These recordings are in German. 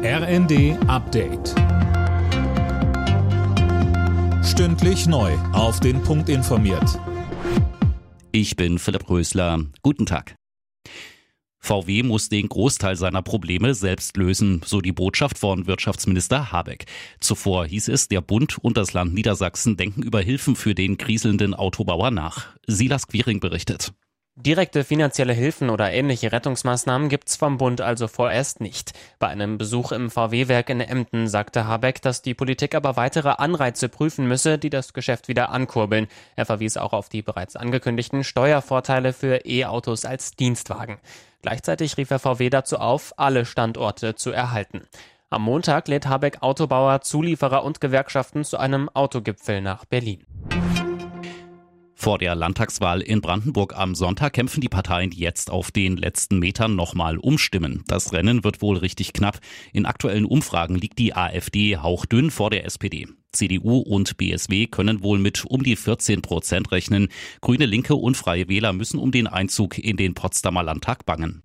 RND Update. Stündlich neu auf den Punkt informiert. Ich bin Philipp Rösler. Guten Tag. VW muss den Großteil seiner Probleme selbst lösen, so die Botschaft von Wirtschaftsminister Habeck. Zuvor hieß es, der Bund und das Land Niedersachsen denken über Hilfen für den kriselnden Autobauer nach. Silas Quiring berichtet. Direkte finanzielle Hilfen oder ähnliche Rettungsmaßnahmen gibt's vom Bund also vorerst nicht. Bei einem Besuch im VW-Werk in Emden sagte Habeck, dass die Politik aber weitere Anreize prüfen müsse, die das Geschäft wieder ankurbeln. Er verwies auch auf die bereits angekündigten Steuervorteile für E-Autos als Dienstwagen. Gleichzeitig rief er VW dazu auf, alle Standorte zu erhalten. Am Montag lädt Habeck Autobauer, Zulieferer und Gewerkschaften zu einem Autogipfel nach Berlin. Vor der Landtagswahl in Brandenburg am Sonntag kämpfen die Parteien jetzt auf den letzten Metern nochmal um Stimmen. Das Rennen wird wohl richtig knapp. In aktuellen Umfragen liegt die AfD hauchdünn vor der SPD. CDU und BSW können wohl mit um die 14% rechnen. Grüne, Linke und Freie Wähler müssen um den Einzug in den Potsdamer Landtag bangen.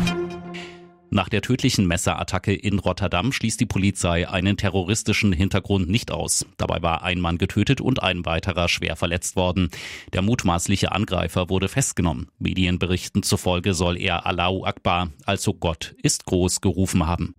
Nach der tödlichen Messerattacke in Rotterdam schließt die Polizei einen terroristischen Hintergrund nicht aus. Dabei war ein Mann getötet und ein weiterer schwer verletzt worden. Der mutmaßliche Angreifer wurde festgenommen. Medienberichten zufolge soll er Allahu Akbar, also Gott ist groß, gerufen haben.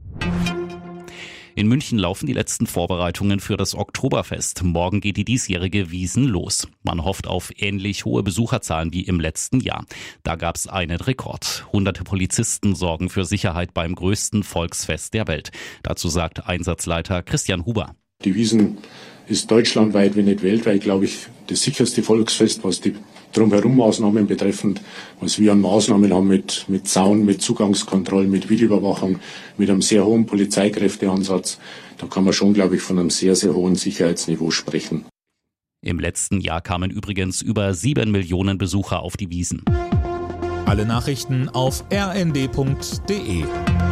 In München laufen die letzten Vorbereitungen für das Oktoberfest. Morgen geht die diesjährige Wiesn los. Man hofft auf ähnlich hohe Besucherzahlen wie im letzten Jahr. Da gab es einen Rekord. Hunderte Polizisten sorgen für Sicherheit beim größten Volksfest der Welt. Dazu sagt Einsatzleiter Christian Huber. Die Wiesn ist deutschlandweit, wenn nicht weltweit, glaube ich, das sicherste Volksfest, was die drumherum Maßnahmen betreffend, was wir an Maßnahmen haben mit Zaun, mit Zugangskontrollen, mit Videoüberwachung, mit einem sehr hohen Polizeikräfteansatz. Da kann man schon, glaube ich, von einem sehr, sehr hohen Sicherheitsniveau sprechen. Im letzten Jahr kamen übrigens über 7 Millionen Besucher auf die Wiesn. Alle Nachrichten auf rnd.de.